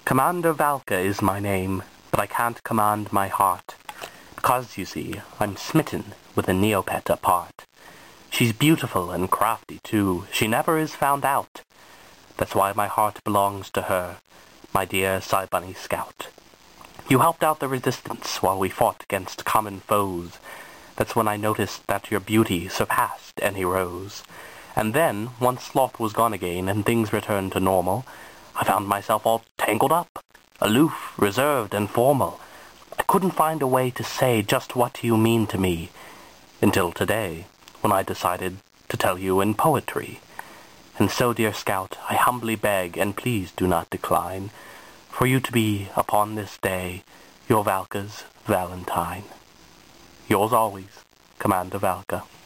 Commander Valka is my name, but I can't command my heart. Because, you see, I'm smitten with a Neopet apart. She's beautiful and crafty, too. She never is found out. That's why my heart belongs to her, my dear Cybunny Scout. You helped out the resistance while we fought against common foes. That's when I noticed that your beauty surpassed any rose. And then, once Sloth was gone again and things returned to normal, I found myself all tangled up, aloof, reserved, and formal. I couldn't find a way to say just what you mean to me, until today, when I decided to tell you in poetry. And so, dear Scout, I humbly beg, and please do not decline, for you to be, upon this day, your Valka's Valentine. Yours always, Commander Valka.